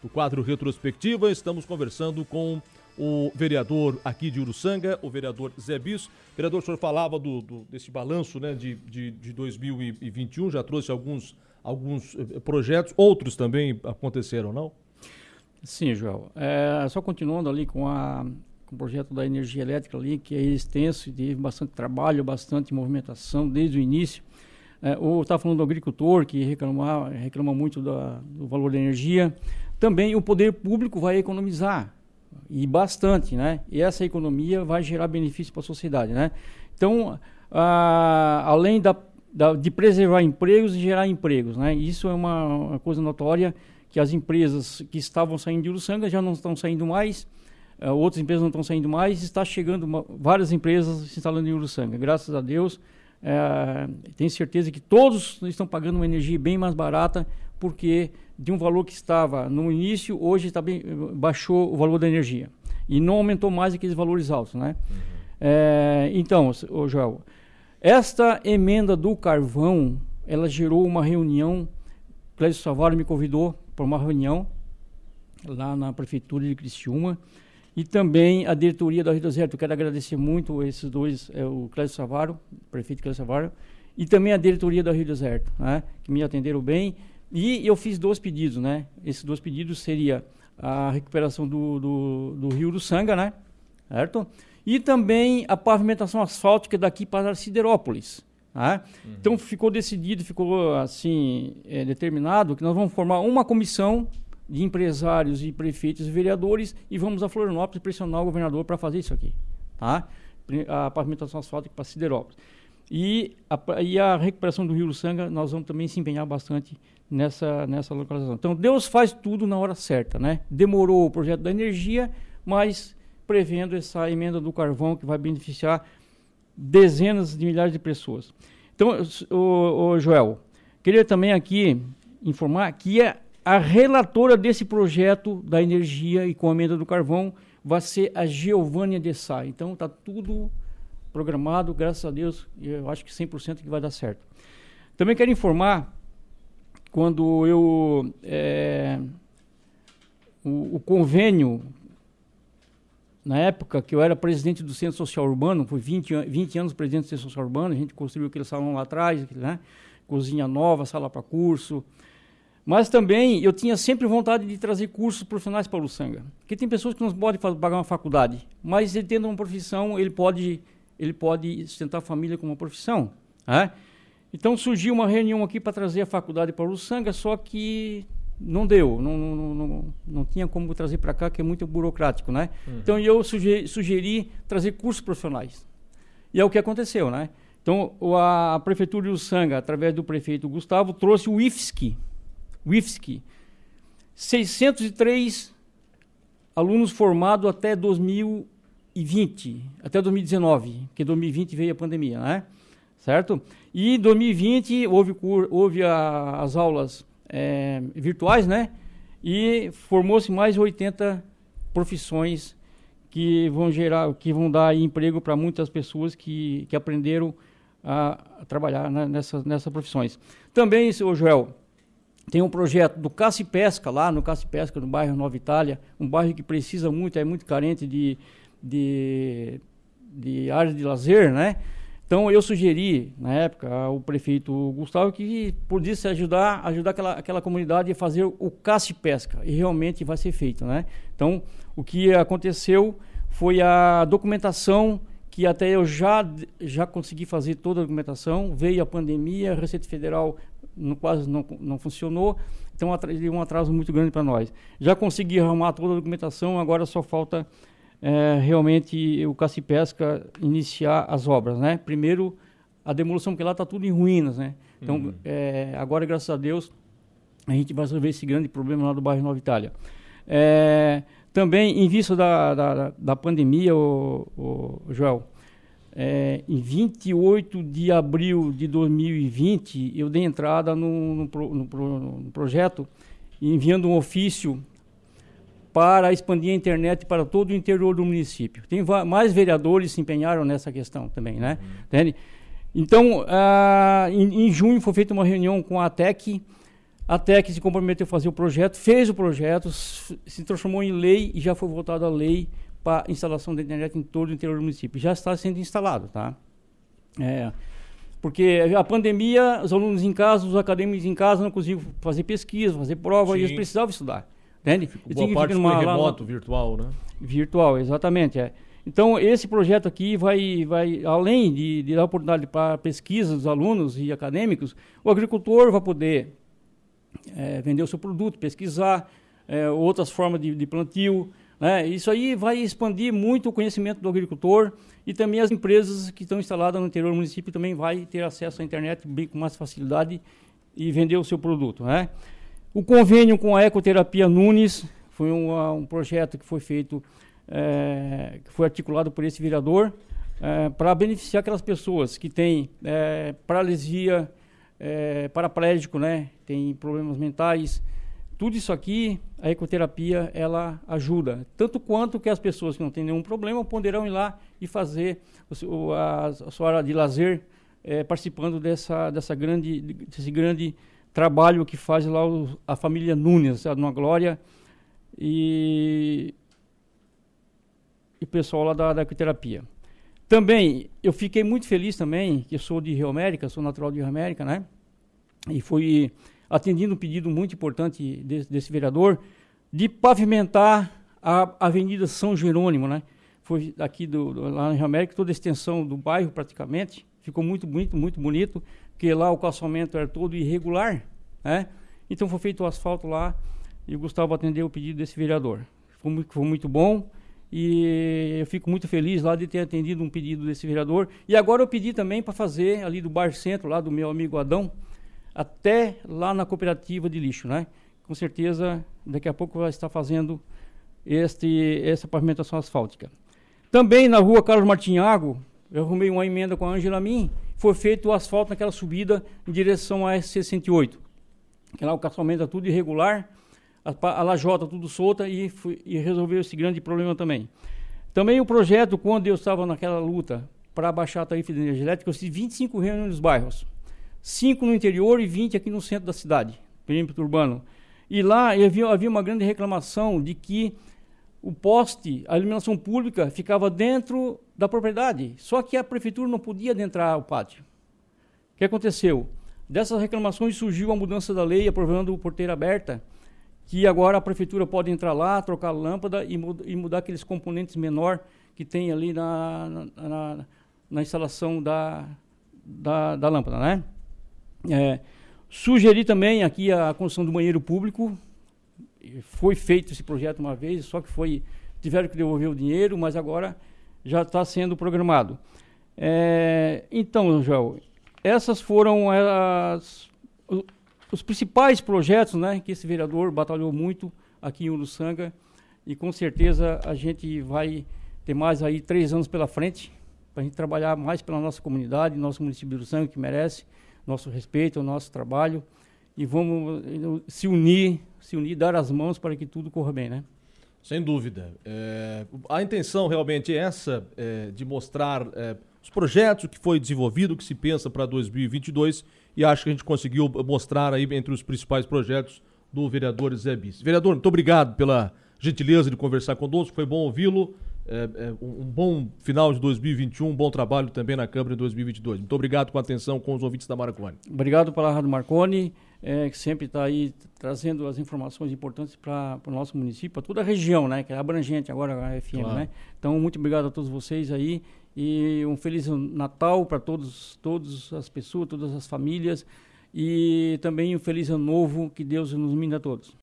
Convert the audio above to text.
No quadro Retrospectiva, estamos conversando com o vereador aqui de Uruçanga, o vereador Zé Bis. Vereador, o senhor falava desse balanço, né, de 2021, já trouxe alguns projetos, outros também aconteceram, não? Sim, Joel. Só continuando ali com o projeto da energia elétrica ali, que é extenso, teve bastante trabalho, bastante movimentação desde o início. Eu estava falando do agricultor, que reclama muito do valor da energia. Também o poder público vai economizar, e bastante, né? E essa economia vai gerar benefício para a sociedade, né? Então, além de preservar empregos e gerar empregos, né? Isso é uma coisa notória, que as empresas que estavam saindo de Uruçanga já não estão saindo mais, outras empresas não estão saindo mais, está chegando várias empresas se instalando em Uruçanga. Graças a Deus, tenho certeza que todos estão pagando uma energia bem mais barata, porque de um valor que estava no início, hoje baixou o valor da energia. E não aumentou mais aqueles valores altos, né? Então, Joel, esta emenda do carvão, ela gerou uma reunião. Clécio Savaro me convidou para uma reunião lá na prefeitura de Criciúma, e também a diretoria da Rio Deserto. Eu quero agradecer muito esses dois, o Clécio Savaro, o prefeito Clécio Savaro, e também a diretoria da Rio Deserto, né, que me atenderam bem. E eu fiz 2 pedidos, né? Esses 2 pedidos seria a recuperação do Rio Uruçanga, né? Certo? E também a pavimentação asfáltica daqui para Siderópolis. Né? Então ficou decidido, ficou assim determinado que nós vamos formar uma comissão de empresários e prefeitos e vereadores e vamos a Florianópolis pressionar o governador para fazer isso aqui, tá? A pavimentação asfáltica para Siderópolis. E a recuperação do Rio Uruçanga, nós vamos também se empenhar bastante nessa localização. Então, Deus faz tudo na hora certa, né? Demorou o projeto da energia, mas prevendo essa emenda do carvão que vai beneficiar dezenas de milhares de pessoas. Então, Joel, queria também aqui informar que a relatora desse projeto da energia e com a emenda do carvão vai ser a Giovânia de Sá. Então, está tudo programado, graças a Deus, eu acho que 100% que vai dar certo. Também quero informar, quando o convênio, na época que eu era presidente do Centro Social Urbano, fui 20 anos presidente do Centro Social Urbano, a gente construiu aquele salão lá atrás, né? Cozinha nova, sala para curso. Mas também eu tinha sempre vontade de trazer cursos profissionais para Uruçanga. Porque tem pessoas que não podem pagar uma faculdade, mas ele tendo uma profissão, ele pode sustentar a família com uma profissão. Né? Então surgiu uma reunião aqui para trazer a faculdade para Uruçanga, só que não deu, não tinha como trazer para cá, que é muito burocrático, né? Então eu sugeri trazer cursos profissionais. E é o que aconteceu, né? Então a prefeitura de Uruçanga, através do prefeito Gustavo, trouxe o IFSC. 603 alunos formados até 2020, até 2019, porque 2020 veio a pandemia, né? Certo? E em 2020 houve as aulas virtuais, né? E formou-se mais 80 profissões que vão dar emprego para muitas pessoas que aprenderam a trabalhar nessas profissões. Também, senhor Joel, tem um projeto do Caça e Pesca, lá no Caça e Pesca, no bairro Nova Itália, um bairro que precisa muito, é muito carente de áreas de lazer, né? Então, eu sugeri, na época, ao prefeito Gustavo que pudesse ajudar aquela comunidade a fazer o caça e pesca, e realmente vai ser feito, né? Então, o que aconteceu foi a documentação, que até eu já consegui fazer toda a documentação, veio a pandemia, a Receita Federal quase não funcionou, então deu um atraso muito grande para nós. Já consegui arrumar toda a documentação, agora só falta realmente o Caça e Pesca iniciar as obras, né? Primeiro a demolição, porque lá está tudo em ruínas, né? Então, agora, graças a Deus, a gente vai resolver esse grande problema lá do bairro Nova Itália. Também, em vista da pandemia, Joel, em 28 de abril de 2020, eu dei entrada no projeto, enviando um ofício para expandir a internet para todo o interior do município. Tem mais vereadores se empenharam nessa questão também, né? Entende? Então, em junho foi feita uma reunião com a ATEC, até que se comprometeu a fazer o projeto, fez o projeto, se transformou em lei e já foi votado a lei para instalação da internet em todo o interior do município. Já está sendo instalado, tá? Porque a pandemia, os alunos em casa, os acadêmicos em casa não conseguiam fazer pesquisa, fazer prova, e eles precisavam estudar. Entende? Boa parte foi remoto, virtual, né? Virtual, exatamente. Então, esse projeto aqui vai além de dar oportunidade para pesquisa dos alunos e acadêmicos, o agricultor vai poder vender o seu produto, pesquisar outras formas de plantio, né? Isso aí vai expandir muito o conhecimento do agricultor, e também as empresas que estão instaladas no interior do município também vai ter acesso à internet bem com mais facilidade e vender o seu produto, né? O convênio com a Ecoterapia Nunes foi um projeto que foi feito, que foi articulado por esse vereador, para beneficiar aquelas pessoas que têm paralisia, paraplégico, né? Tem problemas mentais. Tudo isso aqui, a ecoterapia, ela ajuda. Tanto quanto que as pessoas que não têm nenhum problema poderão ir lá e fazer a sua área de lazer, participando desse grande trabalho que faz lá a família Nunes, a Dona Glória e o pessoal lá da ecoterapia. Também, eu fiquei muito feliz também, que eu sou de Rio América, sou natural de Rio América, né? E fui atendido um pedido muito importante desse vereador, de pavimentar a Avenida São Jerônimo, né? Foi aqui lá em Rio América, toda a extensão do bairro praticamente, ficou muito bonito, porque lá o calçamento era todo irregular, né? Então foi feito o asfalto lá, e o Gustavo atendeu o pedido desse vereador. Foi muito bom, e eu fico muito feliz lá de ter atendido um pedido desse vereador. E agora eu pedi também para fazer ali do Bairro Centro, lá do meu amigo Adão, até lá na cooperativa de lixo, né? Com certeza, daqui a pouco vai estar fazendo essa pavimentação asfáltica. Também na rua Carlos Martinhago, eu arrumei uma emenda com a Ângela Min, foi feito o asfalto naquela subida em direção à SC-108. Que lá o calçamento é tudo irregular, a lajota tudo solta, e resolveu esse grande problema também. Também o projeto, quando eu estava naquela luta para baixar a tarifa de energia elétrica, eu fiz 25 reuniões nos bairros. 5 no interior e 20 aqui no centro da cidade, perímetro urbano. E lá havia uma grande reclamação de que o poste, a iluminação pública, ficava dentro da propriedade, só que a prefeitura não podia adentrar o pátio. O que aconteceu? Dessas reclamações surgiu a mudança da lei aprovando porteira aberta, que agora a prefeitura pode entrar lá, trocar a lâmpada e mudar aqueles componentes menor que tem ali na instalação da lâmpada, né? Sugeri também aqui a construção do banheiro público. Foi feito esse projeto uma vez, só que tiveram que devolver o dinheiro, mas agora já está sendo programado. Então, Joel, essas foram os principais projetos, né, que esse vereador batalhou muito aqui em Uruçanga, e com certeza a gente vai ter mais aí 3 anos pela frente para a gente trabalhar mais pela nossa comunidade, nosso município de Uruçanga, que merece nosso respeito, o nosso trabalho, e vamos se unir, dar as mãos para que tudo corra bem, né? Sem dúvida. A intenção realmente é essa, de mostrar os projetos que foi desenvolvido, que se pensa para 2022, e acho que a gente conseguiu mostrar aí entre os principais projetos do vereador Zé Bis. Vereador, muito obrigado pela gentileza de conversar conosco, foi bom ouvi-lo. Um bom final de 2021, um bom trabalho também na Câmara em 2022. Muito obrigado com a atenção com os ouvintes da Marconi. Obrigado pela Rádio Marconi, que sempre está aí trazendo as informações importantes para o nosso município, para toda a região, né, que é abrangente agora a FM, claro, né? Então, muito obrigado a todos vocês aí, e um Feliz Natal para todas as pessoas, todas as famílias, e também um Feliz Ano Novo, que Deus nos minde a todos.